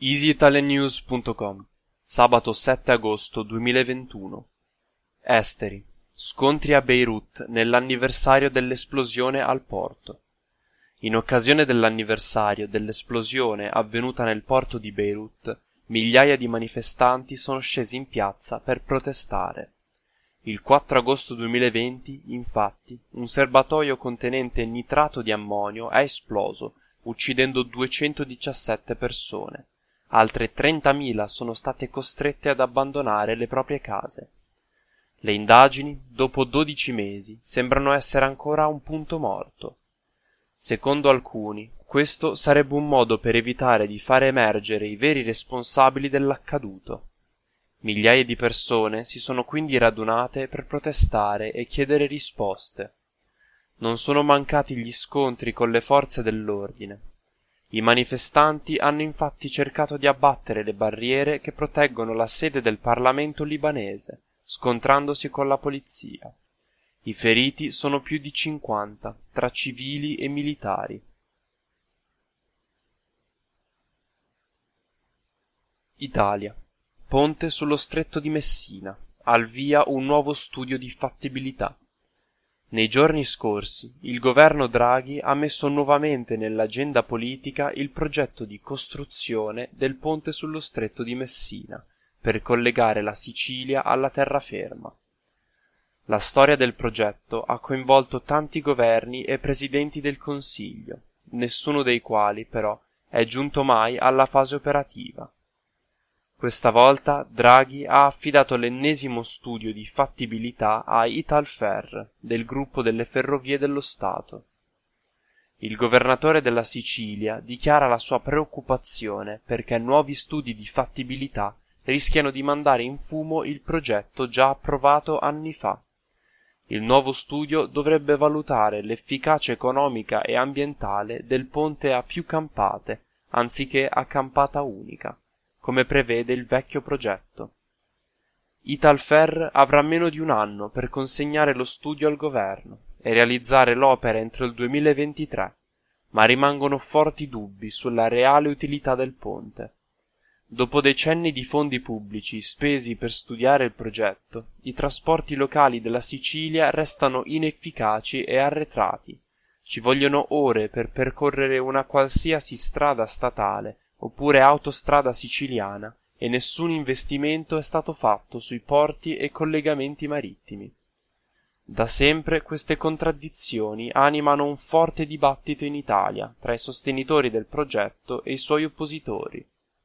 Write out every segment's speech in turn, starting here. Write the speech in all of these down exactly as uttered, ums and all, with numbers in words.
easy italian news punto com, sabato sette agosto duemilaventuno. Esteri. Scontri a Beirut nell'anniversario dell'esplosione al porto. In occasione dell'anniversario dell'esplosione avvenuta nel porto di Beirut, migliaia di manifestanti sono scesi in piazza per protestare. Il quattro agosto duemilaventi, infatti, un serbatoio contenente nitrato di ammonio è esploso, uccidendo duecentodiciassette persone. Altre trentamila sono state costrette ad abbandonare le proprie case. Le indagini, dopo dodici mesi, sembrano essere ancora a un punto morto. Secondo alcuni, questo sarebbe un modo per evitare di fare emergere i veri responsabili dell'accaduto. Migliaia di persone si sono quindi radunate per protestare e chiedere risposte. Non sono mancati gli scontri con le forze dell'ordine. I manifestanti hanno infatti cercato di abbattere le barriere che proteggono la sede del Parlamento libanese, scontrandosi con la polizia. I feriti sono più di cinquanta, tra civili e militari. Italia. Ponte sullo Stretto di Messina. Al via un nuovo studio di fattibilità. Nei giorni scorsi, il governo Draghi ha messo nuovamente nell'agenda politica il progetto di costruzione del ponte sullo Stretto di Messina, per collegare la Sicilia alla terraferma. La storia del progetto ha coinvolto tanti governi e presidenti del Consiglio, nessuno dei quali, però, è giunto mai alla fase operativa. Questa volta Draghi ha affidato l'ennesimo studio di fattibilità a Italferr, del gruppo delle Ferrovie dello Stato. Il governatore della Sicilia dichiara la sua preoccupazione perché nuovi studi di fattibilità rischiano di mandare in fumo il progetto già approvato anni fa. Il nuovo studio dovrebbe valutare l'efficacia economica e ambientale del ponte a più campate, anziché a campata unica, come prevede il vecchio progetto. Italferr avrà meno di un anno per consegnare lo studio al governo e realizzare l'opera entro il duemilaventitré, ma rimangono forti dubbi sulla reale utilità del ponte. Dopo decenni di fondi pubblici spesi per studiare il progetto, i trasporti locali della Sicilia restano inefficaci e arretrati. Ci vogliono ore per percorrere una qualsiasi strada statale oppure autostrada siciliana e nessun investimento è stato fatto sui porti e collegamenti marittimi. Da sempre queste contraddizioni animano un forte dibattito in Italia tra i sostenitori del progetto e i suoi oppositori.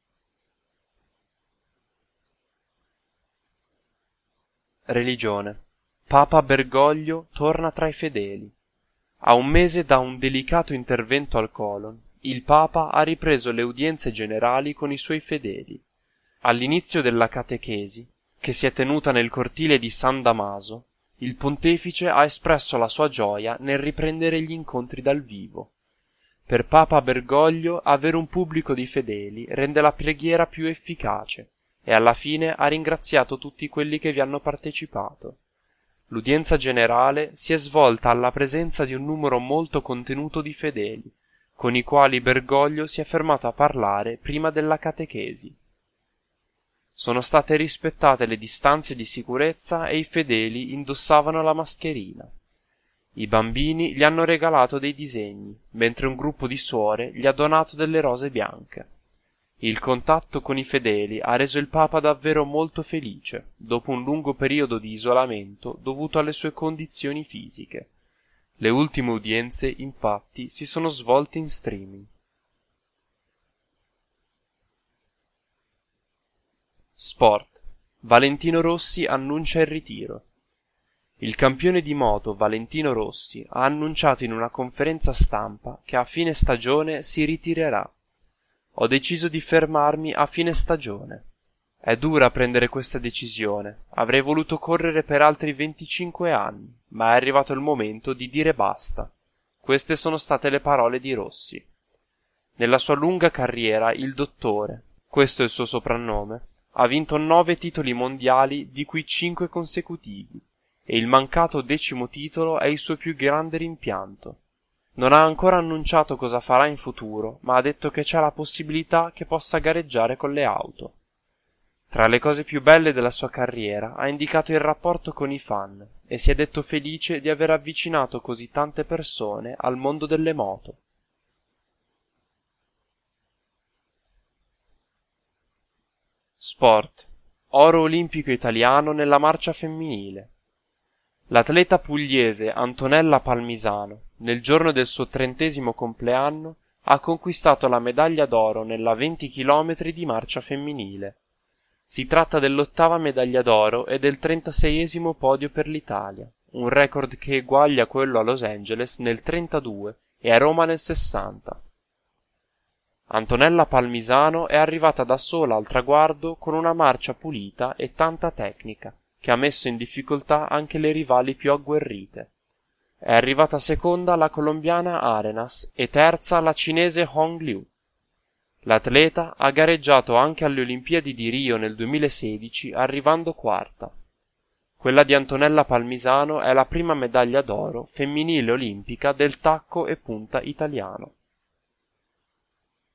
Religione. Papa Bergoglio torna tra i fedeli. A un mese da un delicato intervento al colon, il Papa ha ripreso le udienze generali con i suoi fedeli. All'inizio della catechesi, che si è tenuta nel cortile di San Damaso, il pontefice ha espresso la sua gioia nel riprendere gli incontri dal vivo. Per Papa Bergoglio avere un pubblico di fedeli rende la preghiera più efficace e alla fine ha ringraziato tutti quelli che vi hanno partecipato. L'udienza generale si è svolta alla presenza di un numero molto contenuto di fedeli, con i quali Bergoglio si è fermato a parlare prima della catechesi. Sono state rispettate le distanze di sicurezza e i fedeli indossavano la mascherina. I bambini gli hanno regalato dei disegni, mentre un gruppo di suore gli ha donato delle rose bianche. Il contatto con i fedeli ha reso il Papa davvero molto felice, dopo un lungo periodo di isolamento dovuto alle sue condizioni fisiche. Le ultime udienze, infatti, si sono svolte in streaming. Sport. Valentino Rossi annuncia il ritiro. Il campione di moto Valentino Rossi ha annunciato in una conferenza stampa che a fine stagione si ritirerà. Ho deciso di fermarmi a fine stagione. È dura prendere questa decisione. Avrei voluto correre per altri venticinque anni, ma è arrivato il momento di dire basta. Queste sono state le parole di Rossi. Nella sua lunga carriera il dottore, questo è il suo soprannome, ha vinto nove titoli mondiali di cui cinque consecutivi, e il mancato decimo titolo è il suo più grande rimpianto. Non ha ancora annunciato cosa farà in futuro, ma ha detto che c'è la possibilità che possa gareggiare con le auto. Tra le cose più belle della sua carriera ha indicato il rapporto con i fan e si è detto felice di aver avvicinato così tante persone al mondo delle moto. Sport. Oro olimpico italiano nella marcia femminile. L'atleta pugliese Antonella Palmisano, nel giorno del suo trentesimo compleanno, ha conquistato la medaglia d'oro nella venti chilometri di marcia femminile. Si tratta dell'ottava medaglia d'oro e del trentaseiesimo podio per l'Italia, un record che eguaglia quello a Los Angeles nel trentadue e a Roma nel sessanta. Antonella Palmisano è arrivata da sola al traguardo con una marcia pulita e tanta tecnica, che ha messo in difficoltà anche le rivali più agguerrite. È arrivata seconda la colombiana Arenas e terza la cinese Hong Liu. L'atleta ha gareggiato anche alle Olimpiadi di Rio nel duemilasedici, arrivando quarta. Quella di Antonella Palmisano è la prima medaglia d'oro femminile olimpica del tacco e punta italiano.